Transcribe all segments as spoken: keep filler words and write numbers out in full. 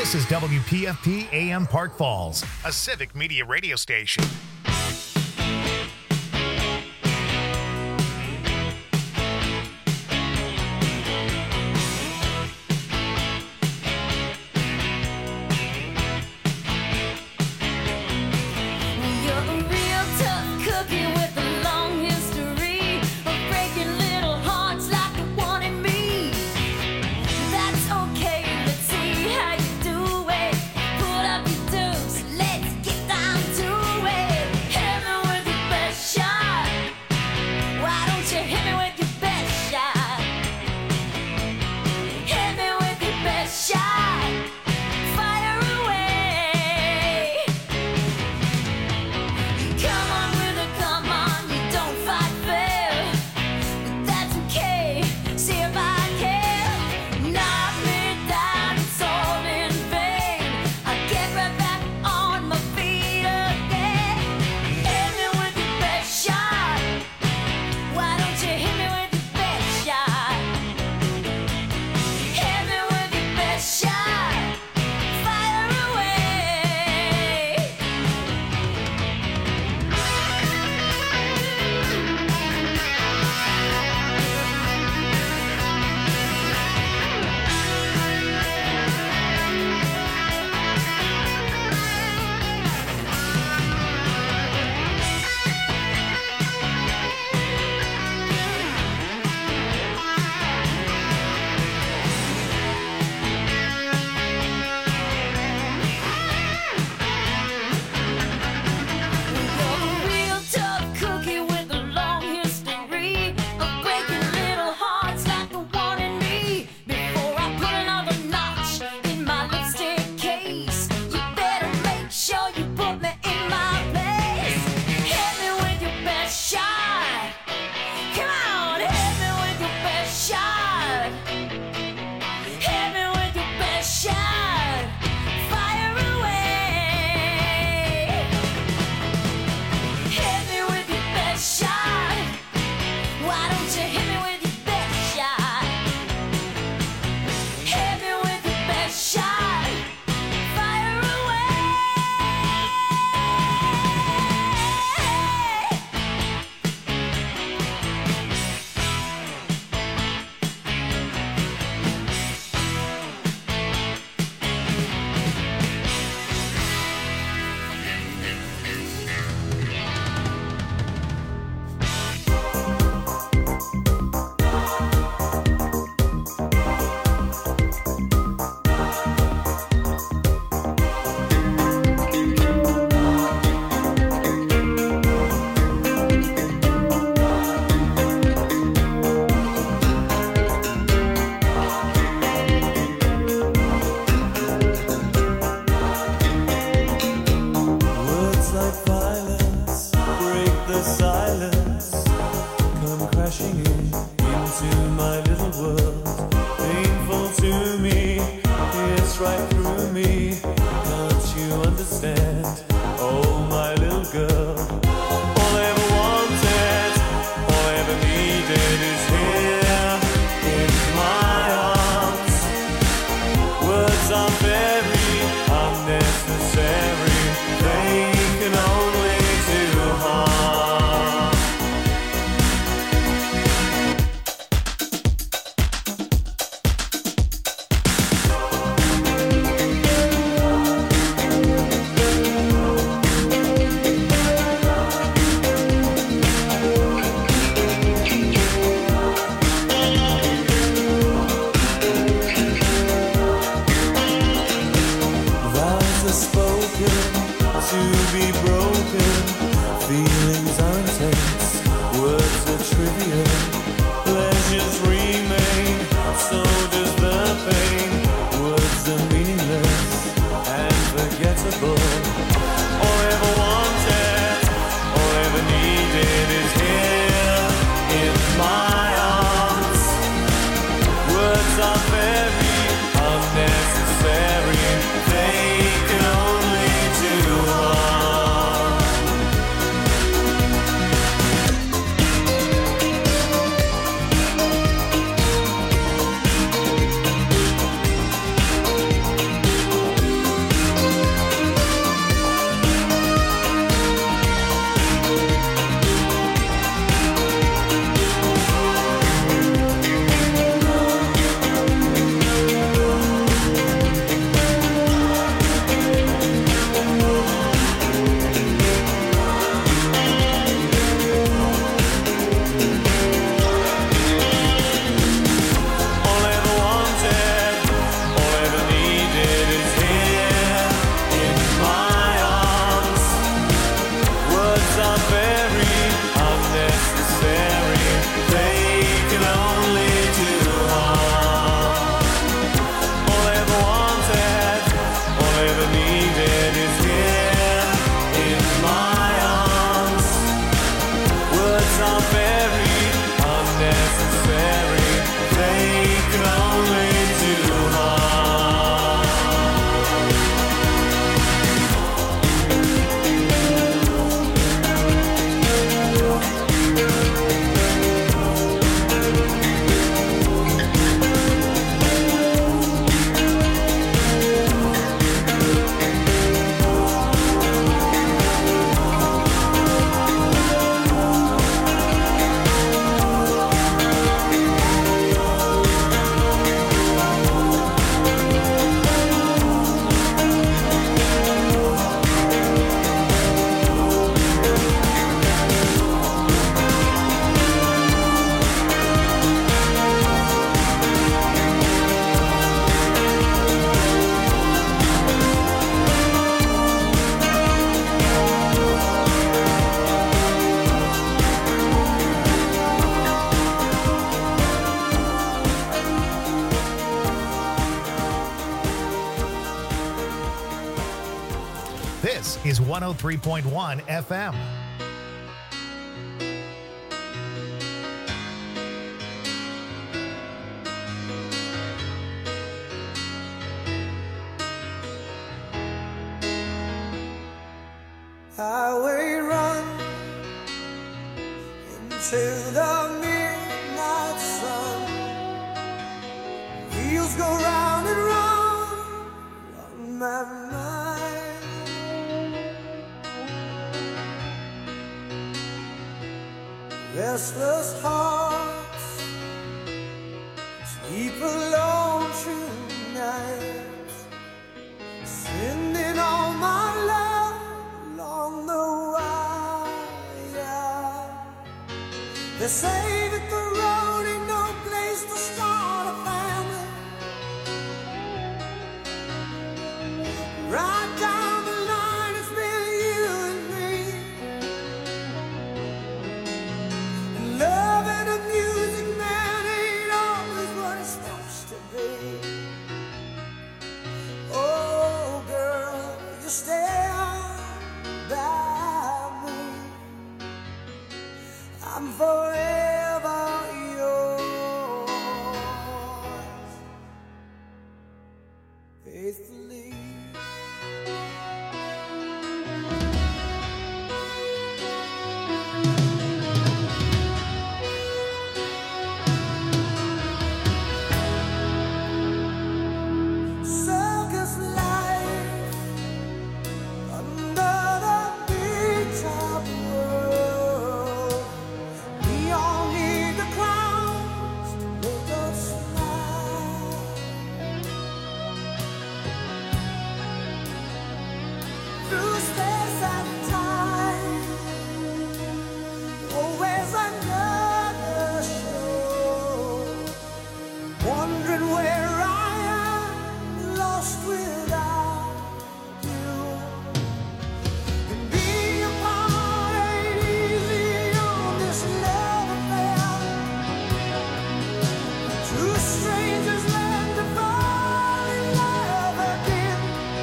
This is W P F P A M Park Falls, a civic media radio station. is one oh three point one F M. Highway run into the midnight sun. Wheels go round and round on my mind. Restless hearts sleep alone tonight, sending all my love along the wire. They say that the road ain't no place to start a family. Right down the line, it's been you and me. And love and the music, man, ain't always what it's supposed to be. Oh, girl, you stand by me. I'm forever yours, faithfully. Circus life under the big top world. We all need the clowns to make us smile. Through space and time, always another show. Wondering where I am, lost without you. And being apart ain't easy on this love affair. Two strangers learn to fall in love again.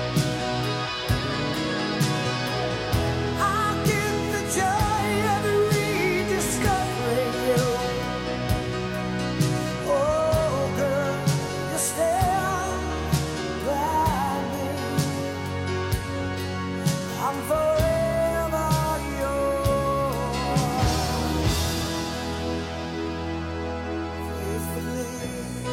I'll give the joy of rediscovering you. Oh, girl, you stand by me. I'm forever yours, faithfully.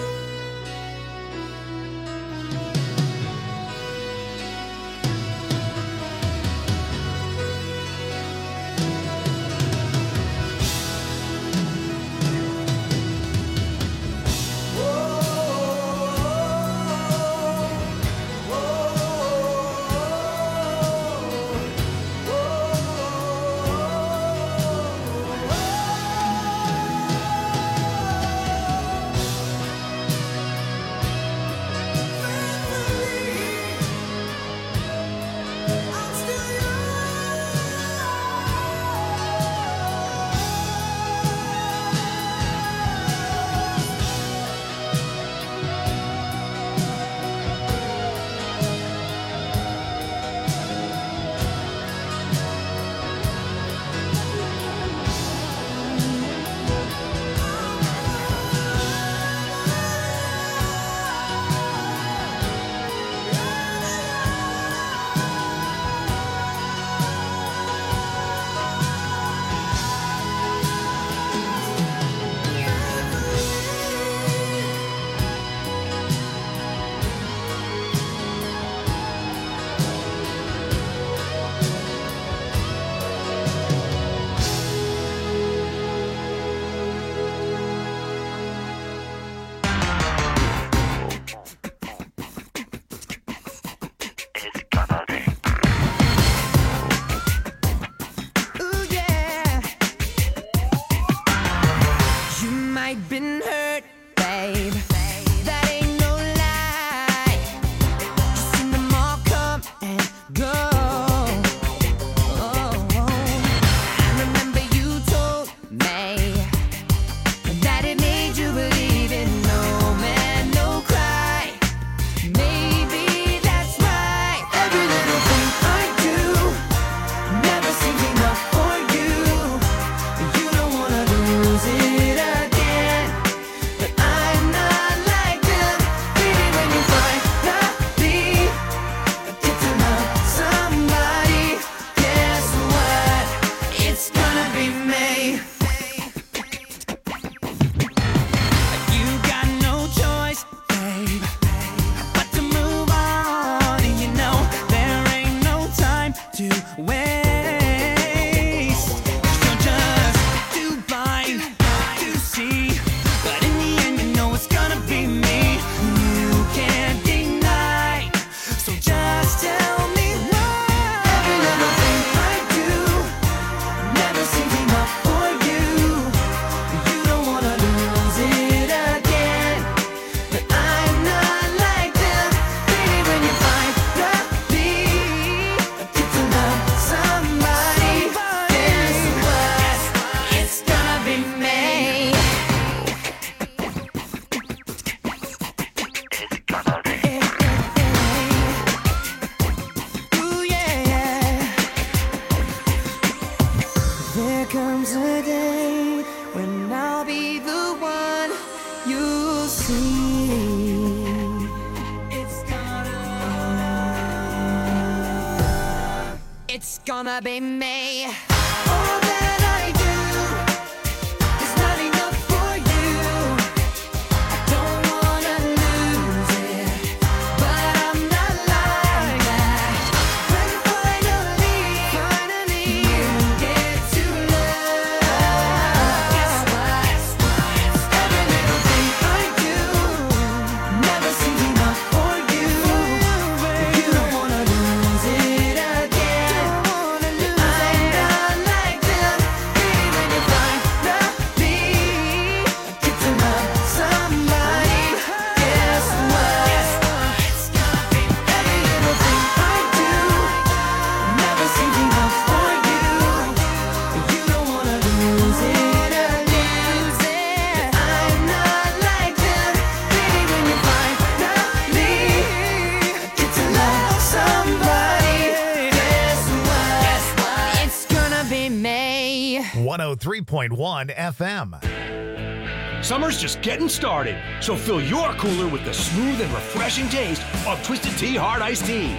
I'm still Ooh, yeah. You might been hurt, babe. That ain't no lie. You seen them all come and go. Oh, I remember you told me that it made you believe in no man, no cry. Maybe that's right. Every little thing I do you'll see. It's gonna, it's gonna be me. All that I do is not enough for you. I don't wanna lose it, but I'm not like that. When finally, finally you get to love, guess what? Every little thing I do never seems enough for you. You don't wanna lose it again. I'm not like them. Baby, when you finally get to love somebody, guess what? It's gonna be every little thing I do never seems enough for you. You don't wanna lose it again. I'm not like them. Baby, when you finally get to love somebody, guess what? It's gonna be me. one oh three point one F M. Summer's just getting started, so fill your cooler with the smooth and refreshing taste of Twisted Tea Hard Iced Tea.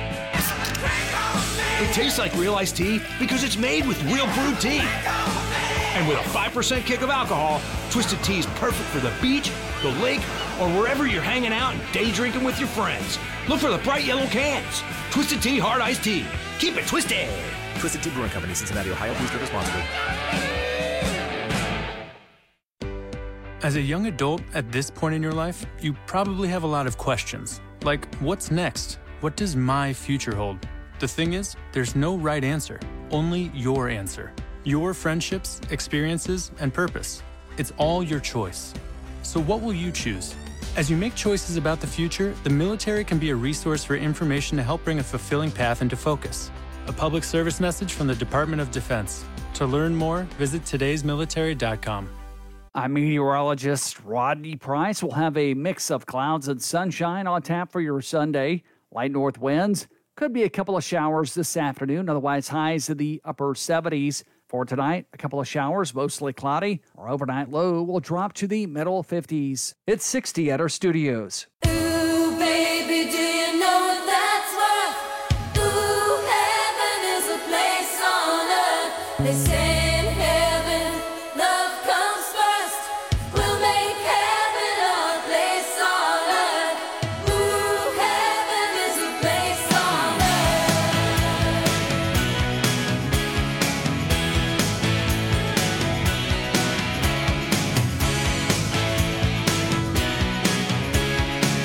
It tastes like real iced tea because it's made with real brewed tea. And with a five percent kick of alcohol, Twisted Tea is perfect for the beach, the lake, or wherever you're hanging out and day drinking with your friends. Look for the bright yellow cans. Twisted Tea Hard Iced Tea. Keep it twisted. Twisted Tea Brewing Company, Cincinnati, Ohio. Please drink responsibly. As a young adult at this point in your life, you probably have a lot of questions. Like, what's next? What does my future hold? The thing is, there's no right answer, only your answer. Your friendships, experiences, and purpose. It's all your choice. So what will you choose? As you make choices about the future, the military can be a resource for information to help bring a fulfilling path into focus. A public service message from the Department of Defense. To learn more, visit todays military dot com. I'm meteorologist Rodney Price. We'll have a mix of clouds and sunshine on tap for your Sunday. Light north winds. Could be a couple of showers this afternoon. Otherwise, highs in the upper seventies. For tonight, a couple of showers, mostly cloudy. Our overnight low will drop to the middle fifties. It's sixty at our studios. Ooh, baby, do you know that's what? Ooh, heaven is a place on earth. They say in heaven, love comes first. We'll make heaven our place on earth. Ooh, heaven is a place on earth.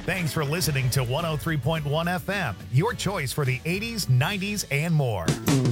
Thanks for listening to one oh three point one F M, your choice for the eighties, nineties, and more.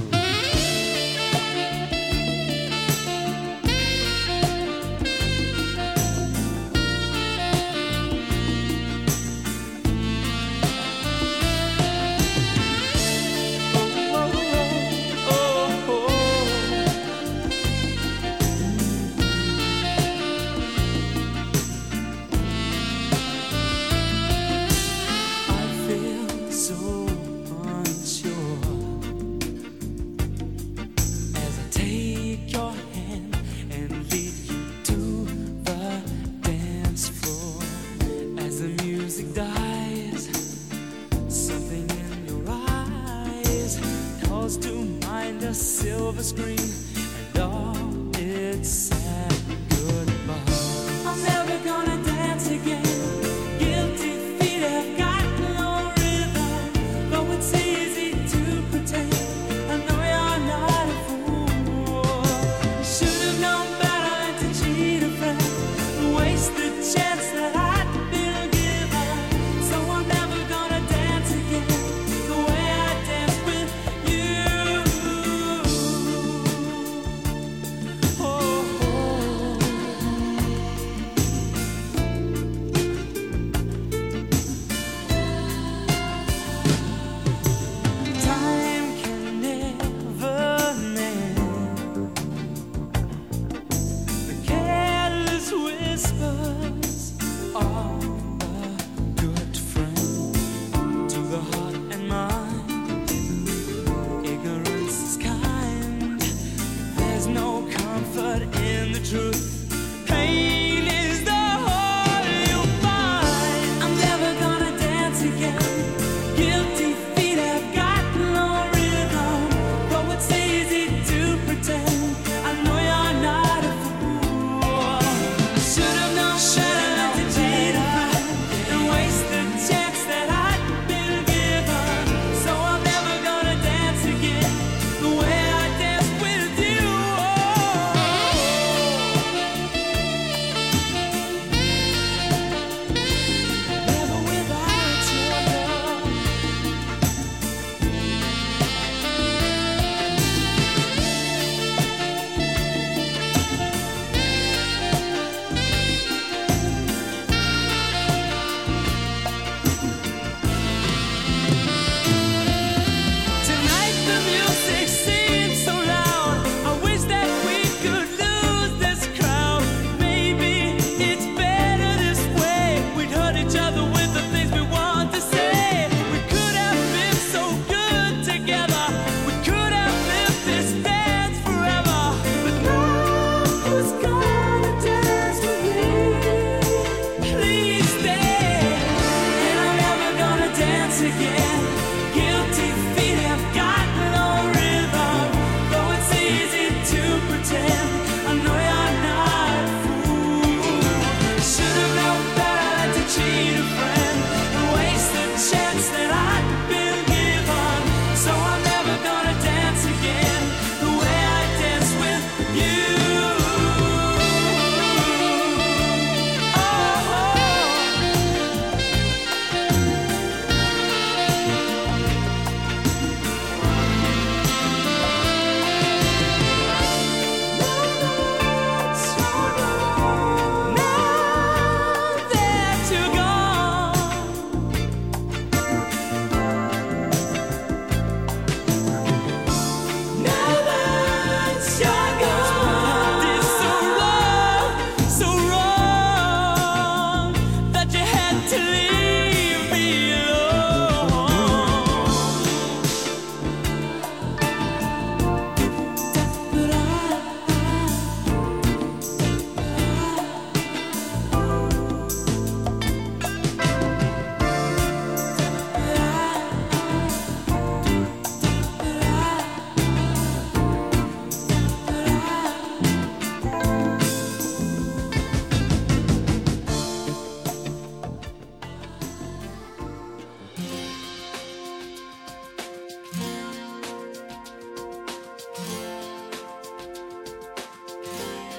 Silver screen and all its sad goodbye. I'm never gonna dance again. Guilty feet have got no rhythm. Though it's easy to pretend, I know you're not a fool. Should have known better than to cheat a friend, waste the chance that I'd been given. So I'm never gonna dance again the way I danced with you. Truth, pain is the whole you'll find. I'm never gonna dance again. Guilty feet have got no rhythm. Though it's easy to pretend, I know you're not a fool. Should have known better to cheat a friend and waste the chance that I'd been given. So I'm never gonna dance again the way I danced with you.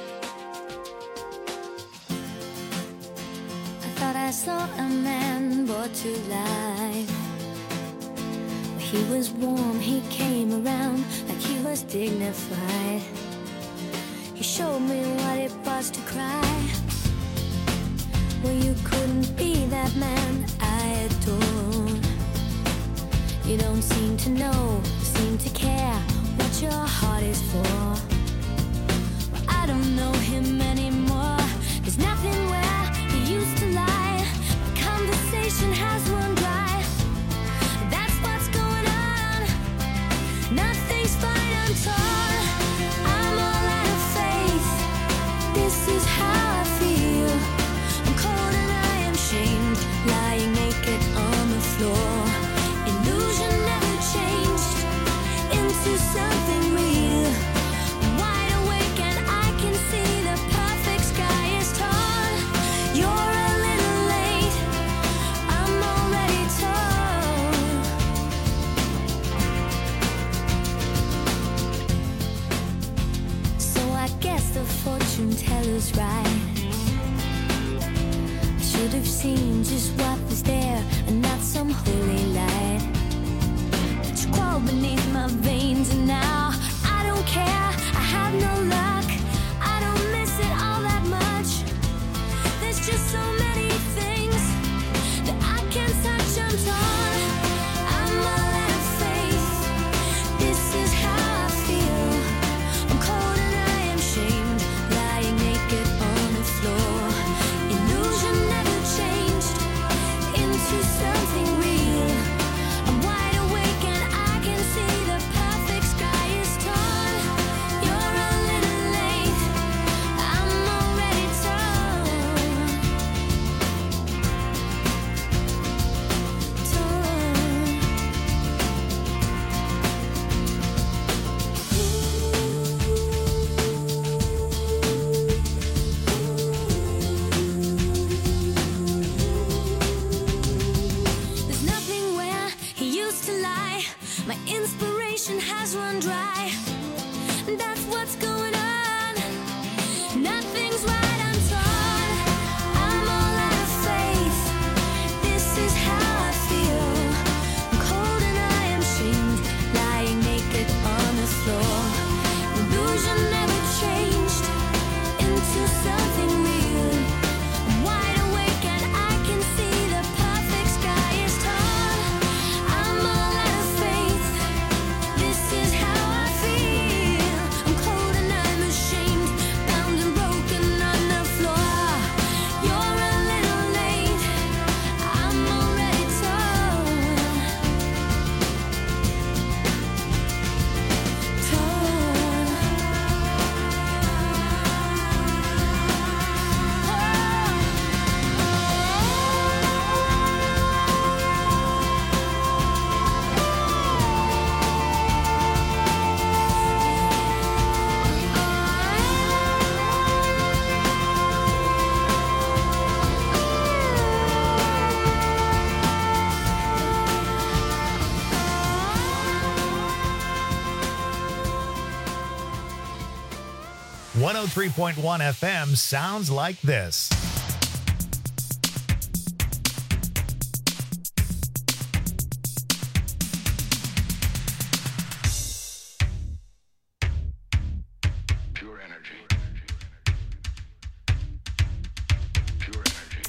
saw a man to life. He was warm, he came around like he was dignified. He showed me what it was to cry. Well, you couldn't be that man I adore. You don't seem to know, seem to care what your heart is for. Well, I don't know him anymore. There's nothing where he used to lie. My conversation has run dry. That's what's going on. Nothing's fine, I'm torn. I'm all out of faith. This is how I feel. I'm cold and I am shamed, lying naked on the floor. Illusion never changed into something real. I'm wide awake and I can see the perfect sky is torn. You're a little late, I'm already torn. So I guess the fortune teller's right. I should have seen just what was there and not some holy light. But you crawled beneath my veins and now I don't care, I have no luck. I don't miss it all that much. There's just so many things that I can't touch, I'm torn. I'm all out of faith. This is how I feel. I'm cold and I am shamed, lying naked on the floor. Illusion never changed into something real. I'm wide awake and I can see the perfect sky is torn. You're a little late, I'm already torn. There's nothing where he used to lie. My inspiration has run dry. That's what's going on. Nothing's right, I'm torn. I'm all out of faith. This is how I feel. I'm cold and I am shamed, lying naked on the floor. Illusion never changed into something real. I'm wide awake and I can see the perfect sky is torn. I'm all out of faith. This is how I feel. I'm cold and I'm ashamed, bound and broken on the floor. You're a little late, I'm already torn. one oh three point one F M sounds like this. Pure energy. Pure energy.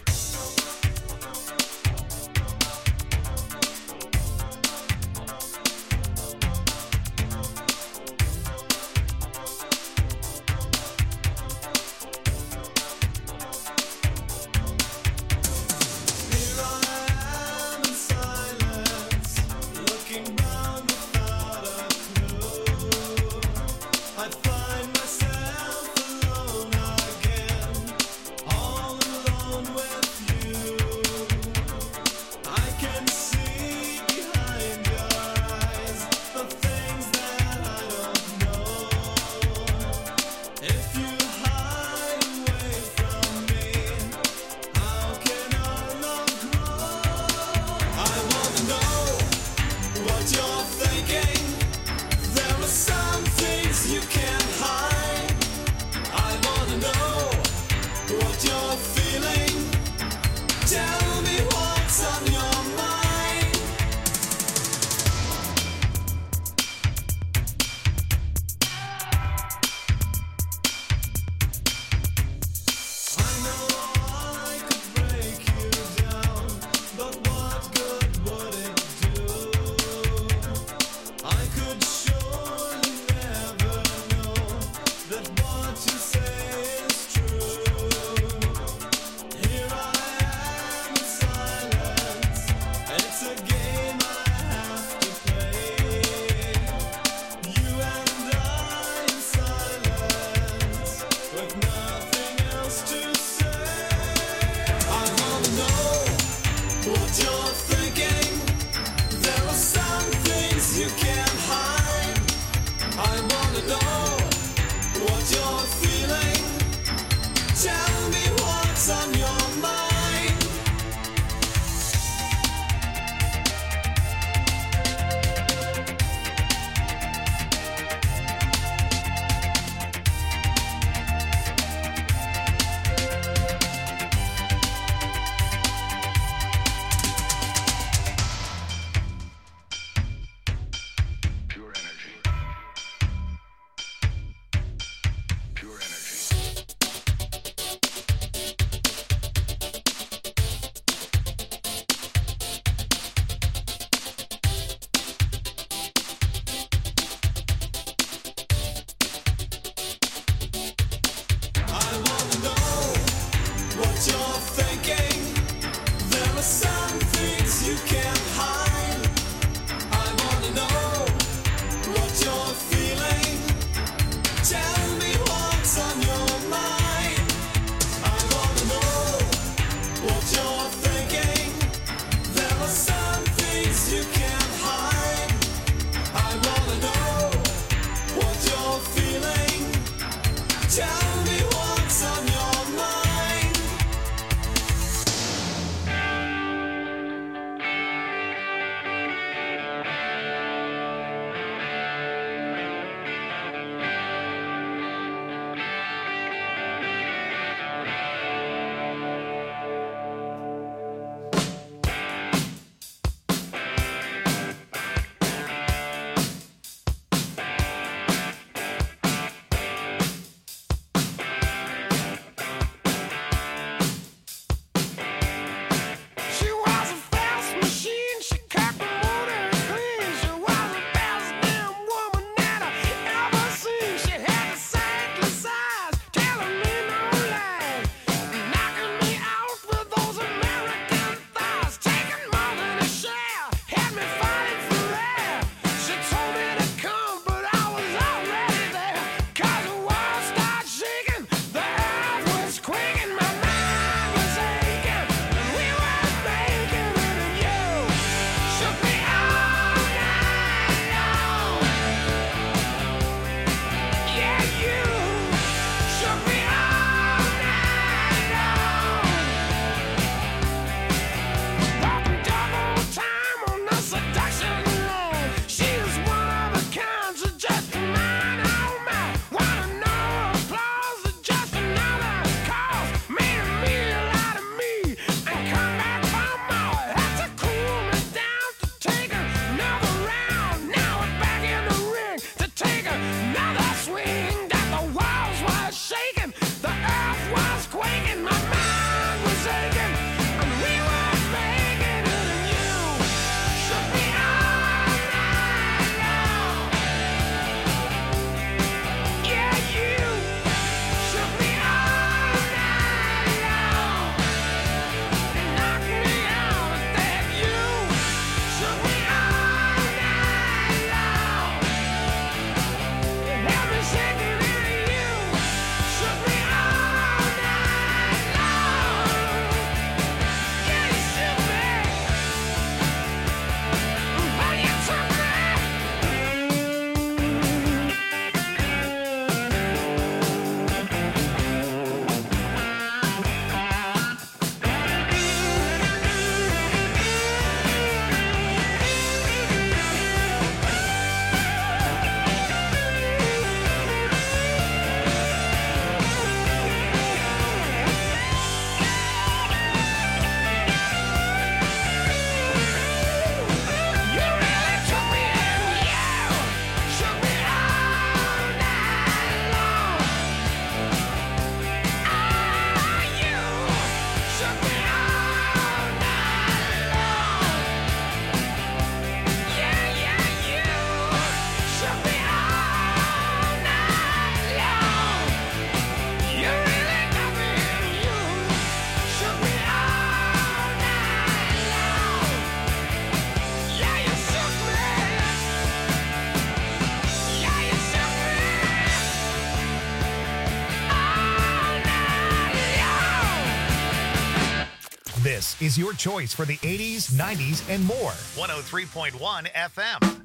This is your choice for the eighties, nineties, and more. one oh three point one F M.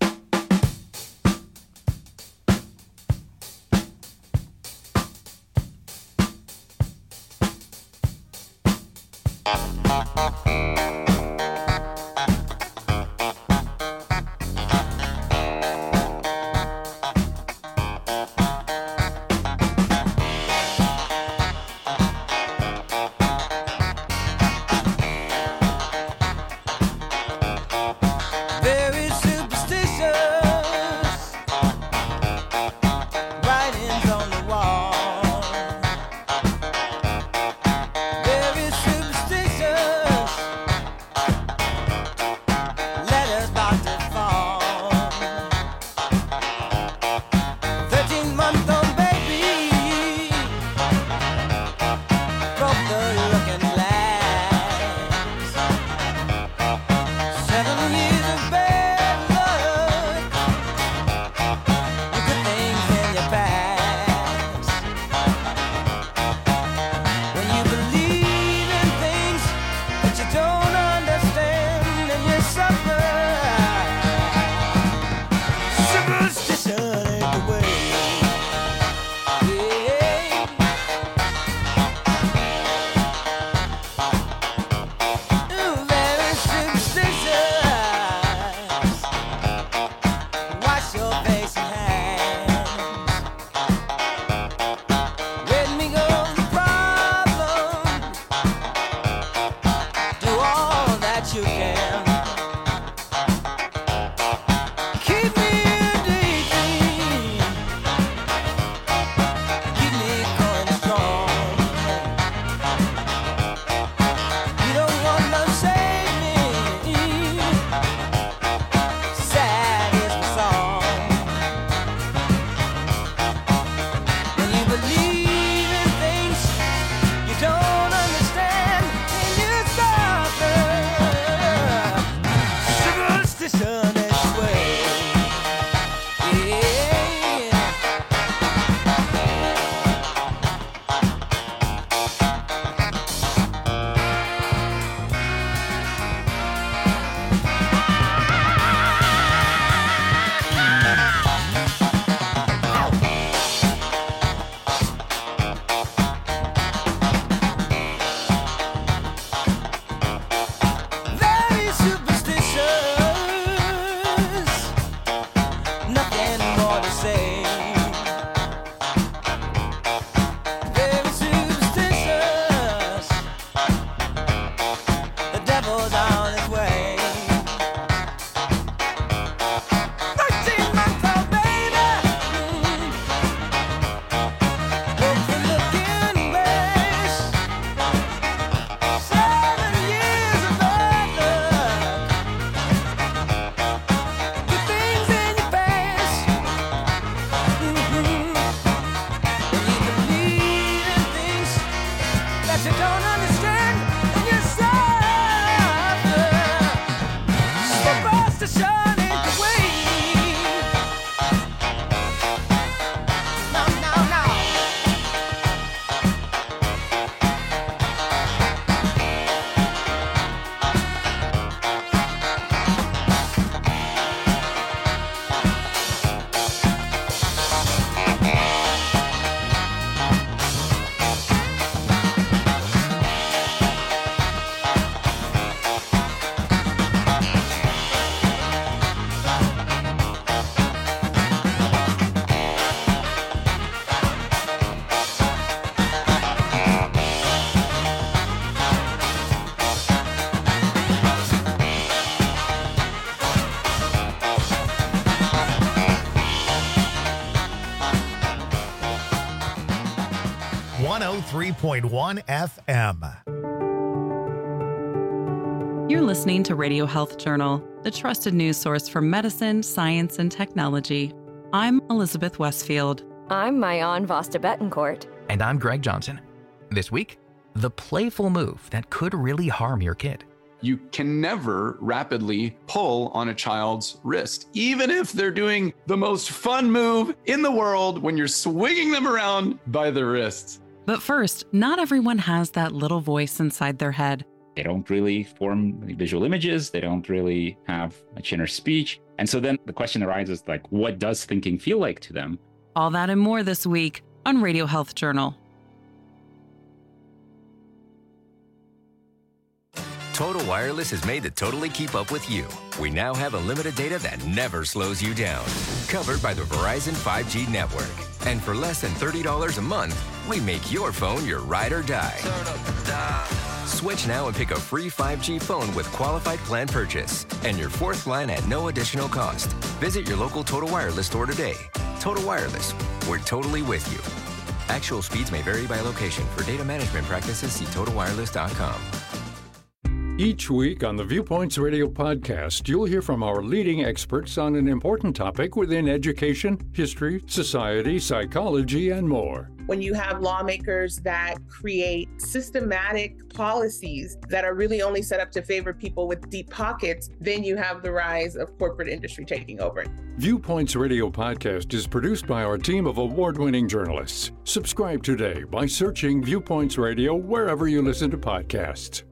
Very superstitious writings on the wall. Very superstitious letters about to fall. Thirteen month old baby broke the looking glass. Seven years of bad luck, with good things in your past. When you believe in things that you don't understand and you suffer, superstition ain't the way. Yeah. Ooh, very superstitious. Wash your face and hands. Let me go the problem. Do all that you can. Keep me in daydream. Keep me going strong. You don't want to save me. Sad is my song. When you believe in things you don't understand, and you suffer. Superstition is the way. Yeah. Very superstitious. Nothing more to say. Very superstitious. The devil's on his way. Thirteen month old baby. Broke the looking glass. Seven years of bad luck. Good things in your past. Mhm. When you believe in things that you don't understand, and you suffer. Superstition ain't the way. No, no, no. one oh three point one F M. You're listening to Radio Health Journal, the trusted news source for medicine, science, and technology. I'm Elizabeth Westfield. I'm Mayan Vasta Betancourt. And I'm Greg Johnson. This week, the playful move that could really harm your kid. You can never rapidly pull on a child's wrist, even if they're doing the most fun move in the world when you're swinging them around by the wrists. But first, not everyone has that little voice inside their head. They don't really form visual images. They don't really have much inner speech. And so then the question arises, like, what does thinking feel like to them? All that and more this week on Radio Health Journal. Total Wireless is made to totally keep up with you. We now have unlimited data that never slows you down. Covered by the Verizon five G network. And for less than thirty dollars a month, we make your phone your ride or die. Switch now and pick a free five G phone with qualified plan purchase. And your fourth line at no additional cost. Visit your local Total Wireless store today. Total Wireless, we're totally with you. Actual speeds may vary by location. For data management practices, see total wireless dot com. Each week on the Viewpoints Radio podcast, you'll hear from our leading experts on an important topic within education, history, society, psychology, and more. When you have lawmakers that create systematic policies that are really only set up to favor people with deep pockets, then you have the rise of corporate industry taking over. Viewpoints Radio podcast is produced by our team of award-winning journalists. Subscribe today by searching Viewpoints Radio wherever you listen to podcasts.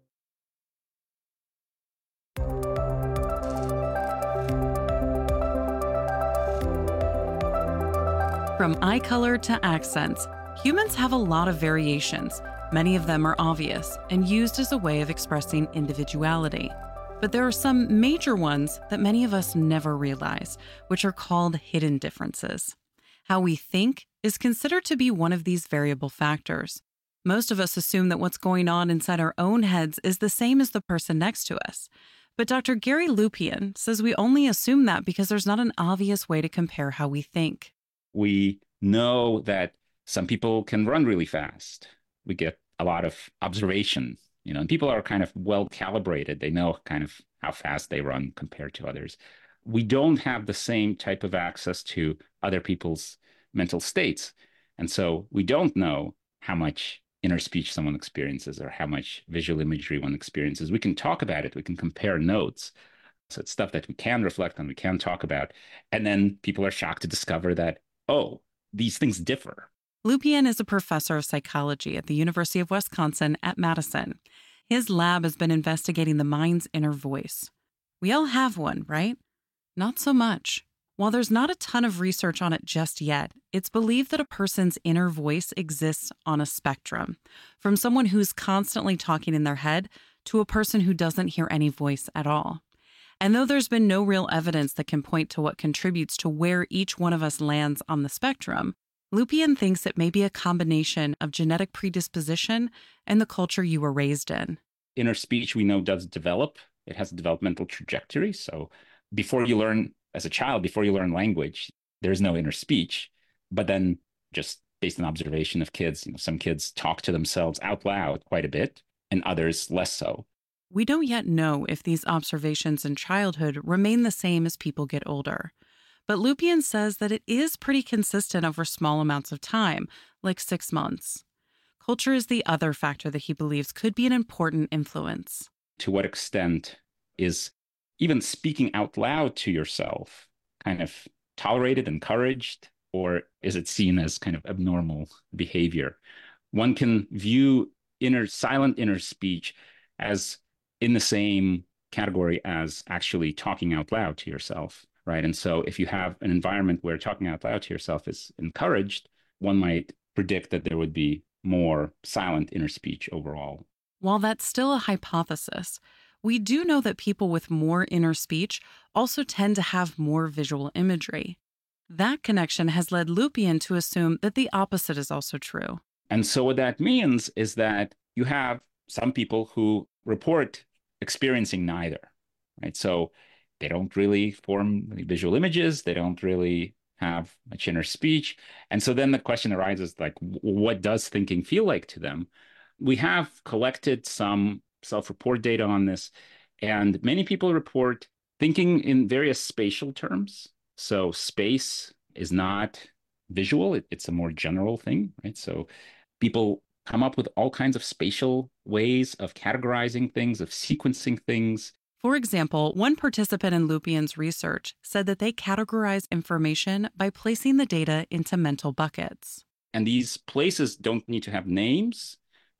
From eye color to accents, humans have a lot of variations. Many of them are obvious and used as a way of expressing individuality. But there are some major ones that many of us never realize, which are called hidden differences. How we think is considered to be one of these variable factors. Most of us assume that what's going on inside our own heads is the same as the person next to us. But Doctor Gary Lupien says we only assume that because there's not an obvious way to compare how we think. We know that some people can run really fast. We get a lot of observation, you know, and people are kind of well calibrated. They know kind of how fast they run compared to others. We don't have the same type of access to other people's mental states. And so we don't know how much inner speech someone experiences or how much visual imagery one experiences. We can talk about it. We can compare notes. So it's stuff that we can reflect on, we can talk about. And then people are shocked to discover that, oh, these things differ. Lupien is a professor of psychology at the University of Wisconsin at Madison. His lab has been investigating the mind's inner voice. We all have one, right? Not so much. While there's not a ton of research on it just yet, it's believed that a person's inner voice exists on a spectrum, from someone who's constantly talking in their head to a person who doesn't hear any voice at all. And though there's been no real evidence that can point to what contributes to where each one of us lands on the spectrum, Lupien thinks it may be a combination of genetic predisposition and the culture you were raised in. Inner speech, we know, does develop. It has a developmental trajectory. So before you learn, as a child, before you learn language, there's no inner speech. But then just based on observation of kids, you know, some kids talk to themselves out loud quite a bit and others less so. We don't yet know if these observations in childhood remain the same as people get older. But Lupien says that it is pretty consistent over small amounts of time, like six months. Culture is the other factor that he believes could be an important influence. To what extent is even speaking out loud to yourself kind of tolerated, encouraged, or is it seen as kind of abnormal behavior? One can view inner, silent inner speech as in the same category as actually talking out loud to yourself, right? And so if you have an environment where talking out loud to yourself is encouraged, one might predict that there would be more silent inner speech overall. While that's still a hypothesis, we do know that people with more inner speech also tend to have more visual imagery. That connection has led Lupien to assume that the opposite is also true. And so what that means is that you have some people who report experiencing neither, right? So they don't really form visual images. They don't really have much inner speech. And so then the question arises, like, what does thinking feel like to them? We have collected some self-report data on this, and many people report thinking in various spatial terms. So space is not visual. It, it's a more general thing, right? So people come up with all kinds of spatial ways of categorizing things, of sequencing things. For example, one participant in Lupien's research said that they categorize information by placing the data into mental buckets. And these places don't need to have names, right?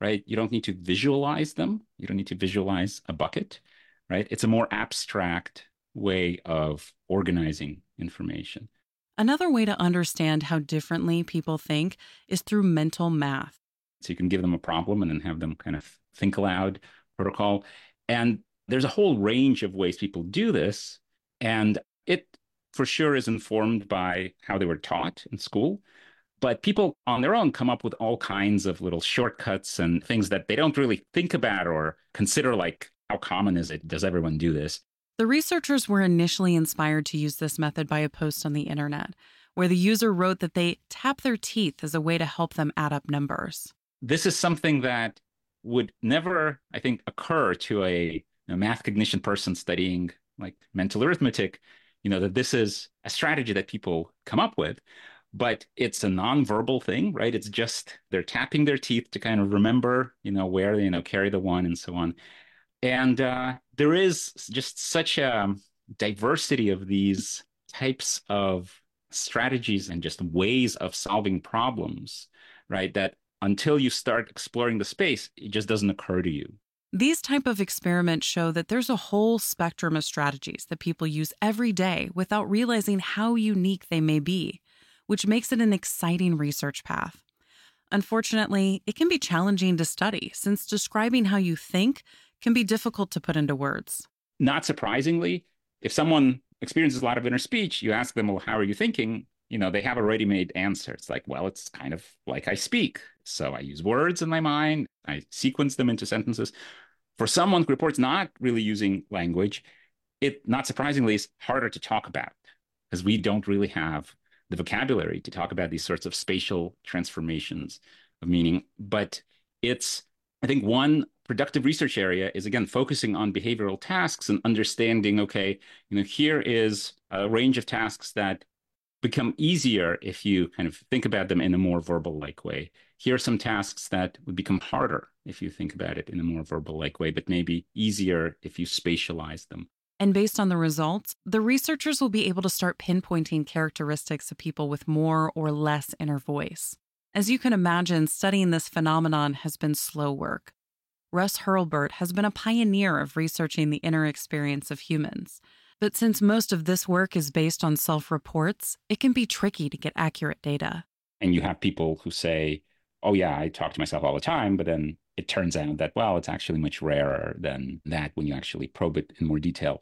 right? You don't need to visualize them. You don't need to visualize a bucket, right? It's a more abstract way of organizing information. Another way to understand how differently people think is through mental math. So you can give them a problem and then have them kind of think aloud protocol. And there's a whole range of ways people do this. And it for sure is informed by how they were taught in school. But people on their own come up with all kinds of little shortcuts and things that they don't really think about or consider, like, how common is it? Does everyone do this? The researchers were initially inspired to use this method by a post on the internet, where the user wrote that they tap their teeth as a way to help them add up numbers. This is something that would never, I think, occur to a you know, math cognition person studying like mental arithmetic, you know, that this is a strategy that people come up with, but it's a nonverbal thing, right? It's just they're tapping their teeth to kind of remember, you know, where, you know, carry the one and so on. And uh, there is just such a diversity of these types of strategies and just ways of solving problems, right? That until you start exploring the space, it just doesn't occur to you. These type of experiments show that there's a whole spectrum of strategies that people use every day without realizing how unique they may be, which makes it an exciting research path. Unfortunately, it can be challenging to study since describing how you think can be difficult to put into words. Not surprisingly, if someone experiences a lot of inner speech, you ask them, well, how are you thinking? You know, they have a ready-made answer. It's like, well, it's kind of like I speak. So I use words in my mind. I sequence them into sentences. For someone who reports not really using language, it, not surprisingly, is harder to talk about because we don't really have the vocabulary to talk about these sorts of spatial transformations of meaning. But it's, I think, one productive research area is, again, focusing on behavioral tasks and understanding, okay, you know, here is a range of tasks that become easier if you kind of think about them in a more verbal-like way. Here are some tasks that would become harder if you think about it in a more verbal-like way, but maybe easier if you spatialize them. And based on the results, the researchers will be able to start pinpointing characteristics of people with more or less inner voice. As you can imagine, studying this phenomenon has been slow work. Russ Hurlburt has been a pioneer of researching the inner experience of humans. But since most of this work is based on self-reports, it can be tricky to get accurate data. And you have people who say, oh, yeah, I talk to myself all the time, but then it turns out that, well, it's actually much rarer than that when you actually probe it in more detail.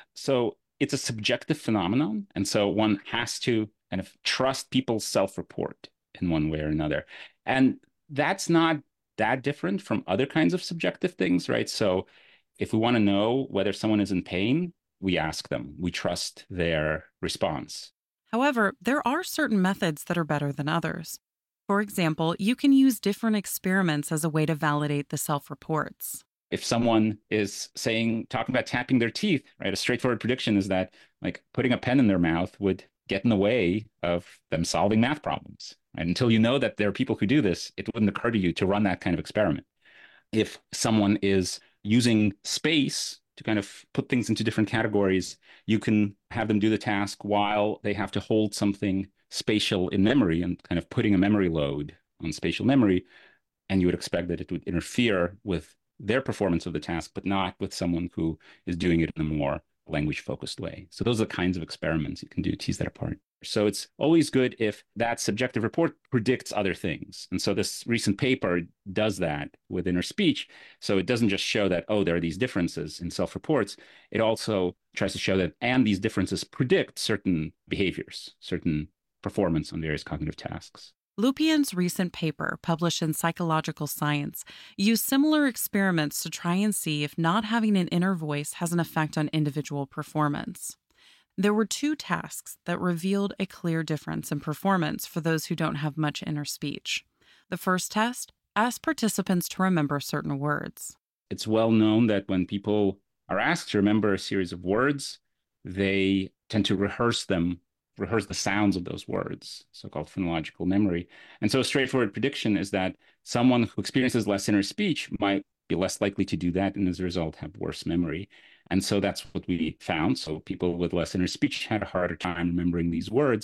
So it's a subjective phenomenon. And so one has to kind of trust people's self-report in one way or another. And that's not that different from other kinds of subjective things, right? So if we want to know whether someone is in pain, we ask them. We trust their response. However, there are certain methods that are better than others. For example, you can use different experiments as a way to validate the self-reports. If someone is saying, talking about tapping their teeth, right, a straightforward prediction is that like putting a pen in their mouth would get in the way of them solving math problems. And until you know that there are people who do this, it wouldn't occur to you to run that kind of experiment. If someone is using space to kind of put things into different categories, you can have them do the task while they have to hold something spatial in memory and kind of putting a memory load on spatial memory. And you would expect that it would interfere with their performance of the task, but not with someone who is doing it in a more language-focused way. So those are the kinds of experiments you can do to tease that apart. So it's always good if that subjective report predicts other things. And so this recent paper does that with inner speech. So it doesn't just show that, oh, there are these differences in self-reports. It also tries to show that, and these differences predict certain behaviors, certain performance on various cognitive tasks. Lupien's recent paper, published in Psychological Science, used similar experiments to try and see if not having an inner voice has an effect on individual performance. There were two tasks that revealed a clear difference in performance for those who don't have much inner speech. The first test asked participants to remember certain words. It's well known that when people are asked to remember a series of words, they tend to rehearse them, rehearse the sounds of those words, so-called phonological memory. And so a straightforward prediction is that someone who experiences less inner speech might be less likely to do that and as a result have worse memory. And so that's what we found. So people with less inner speech had a harder time remembering these words.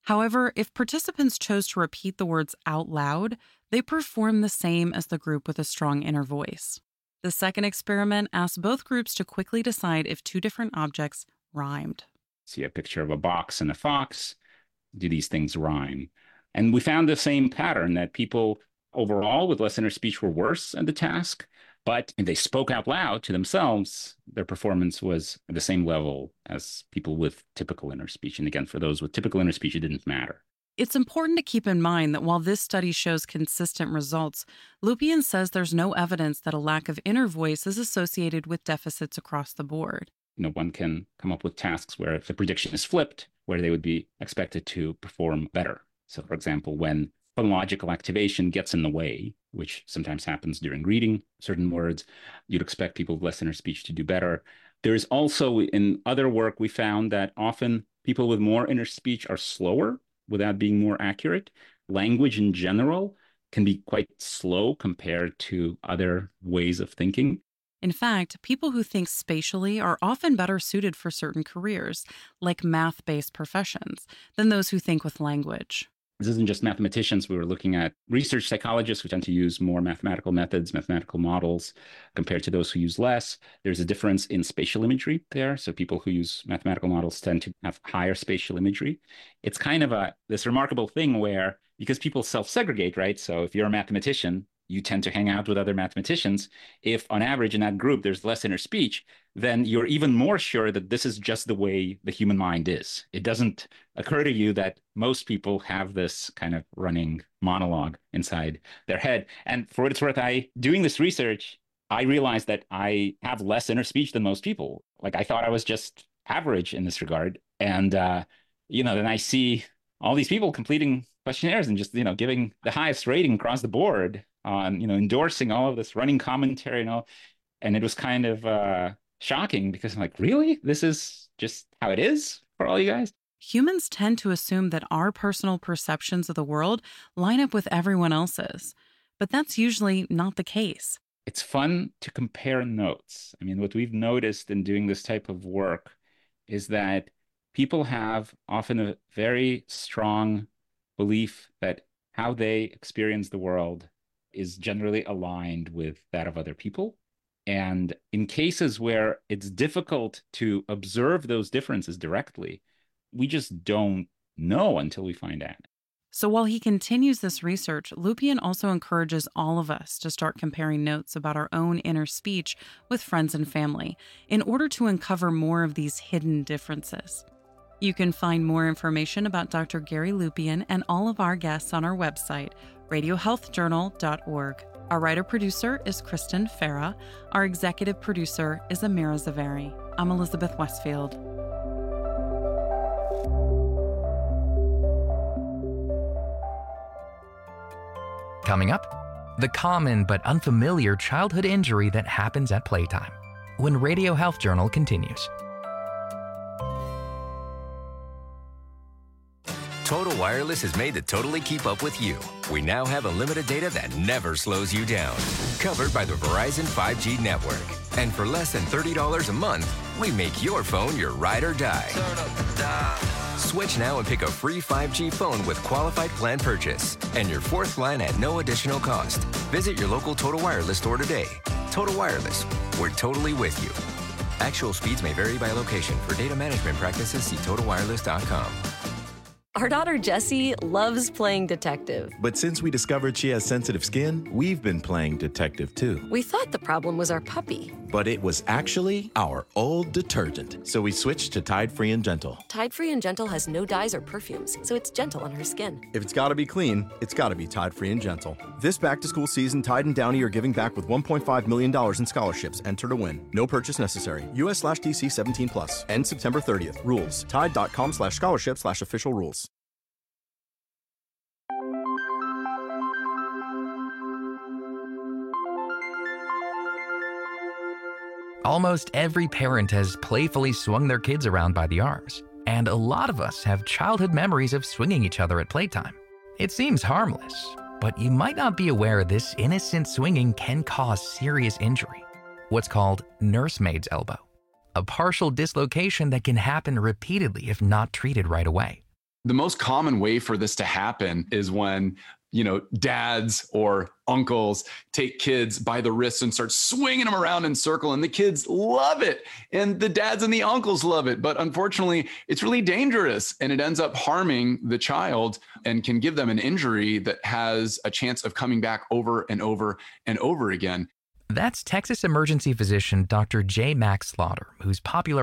However, if participants chose to repeat the words out loud, they performed the same as the group with a strong inner voice. The second experiment asked both groups to quickly decide if two different objects rhymed. See a picture of a box and a fox. Do these things rhyme? And we found the same pattern, that people overall with less inner speech were worse at the task, but if they spoke out loud to themselves, their performance was at the same level as people with typical inner speech. And again, for those with typical inner speech, it didn't matter. It's important to keep in mind that while this study shows consistent results, Lupien says there's no evidence that a lack of inner voice is associated with deficits across the board. You know, one can come up with tasks where if the prediction is flipped, where they would be expected to perform better. So, for example, when phonological activation gets in the way, which sometimes happens during reading certain words, you'd expect people with less inner speech to do better. There is also, in other work, we found that often people with more inner speech are slower without being more accurate. Language in general can be quite slow compared to other ways of thinking. In fact, people who think spatially are often better suited for certain careers, like math-based professions, than those who think with language. This isn't just mathematicians. We were looking at research psychologists who tend to use more mathematical methods, mathematical models, compared to those who use less. There's a difference in spatial imagery there. So people who use mathematical models tend to have higher spatial imagery. It's kind of a this remarkable thing where, because people self-segregate, right? So if you're a mathematician, you tend to hang out with other mathematicians. If on average in that group there's less inner speech, then you're even more sure that this is just the way the human mind is. It doesn't occur to you that most people have this kind of running monologue inside their head. And for what it's worth, I doing this research, I realized that I have less inner speech than most people. Like I thought I was just average in this regard. And, uh, you know, then I see all these people completing questionnaires and just, you know, giving the highest rating across the board on, you know, endorsing all of this running commentary and all. And it was kind of uh, shocking because I'm like, really? This is just how it is for all you guys? Humans tend to assume that our personal perceptions of the world line up with everyone else's, but that's usually not the case. It's fun to compare notes. I mean, what we've noticed in doing this type of work is that people have often a very strong belief that how they experience the world is generally aligned with that of other people. And in cases where it's difficult to observe those differences directly, we just don't know until we find out. So while he continues this research, Lupien also encourages all of us to start comparing notes about our own inner speech with friends and family in order to uncover more of these hidden differences. You can find more information about Doctor Gary Lupien and all of our guests on our website, radio health journal dot org. Our writer-producer is Kristen Farah. Our executive producer is Amira Zavari. I'm Elizabeth Westfield. Coming up, the common but unfamiliar childhood injury that happens at playtime. When Radio Health Journal continues. Total Wireless is made to totally keep up with you. We now have unlimited data that never slows you down. Covered by the Verizon five G network. And for less than thirty dollars a month, we make your phone your ride or die. Switch now and pick a free five G phone with qualified plan purchase. And your fourth line at no additional cost. Visit your local Total Wireless store today. Total Wireless, we're totally with you. Actual speeds may vary by location. For data management practices, see total wireless dot com. Our daughter Jessie loves playing detective. But since we discovered she has sensitive skin, we've been playing detective too. We thought the problem was our puppy. But it was actually our old detergent. So we switched to Tide Free and Gentle. Tide Free and Gentle has no dyes or perfumes, so it's gentle on her skin. If it's gotta be clean, it's gotta be Tide Free and Gentle. This back-to-school season, Tide and Downy are giving back with one point five million dollars in scholarships. Enter to win. No purchase necessary. U S slash T C seventeen plus. End September thirtieth. Rules. Tide.com slash scholarship slash official rules. Almost every parent has playfully swung their kids around by the arms, and a lot of us have childhood memories of swinging each other at playtime. It seems harmless, but you might not be aware this innocent swinging can cause serious injury, what's called nursemaid's elbow, a partial dislocation that can happen repeatedly if not treated right away. The most common way for this to happen is when, you know, dads or uncles take kids by the wrists and start swinging them around in circle, and the kids love it. And the dads and the uncles love it. But unfortunately, it's really dangerous, and it ends up harming the child and can give them an injury that has a chance of coming back over and over and over again. That's Texas emergency physician Doctor J. Max Slaughter, who's popular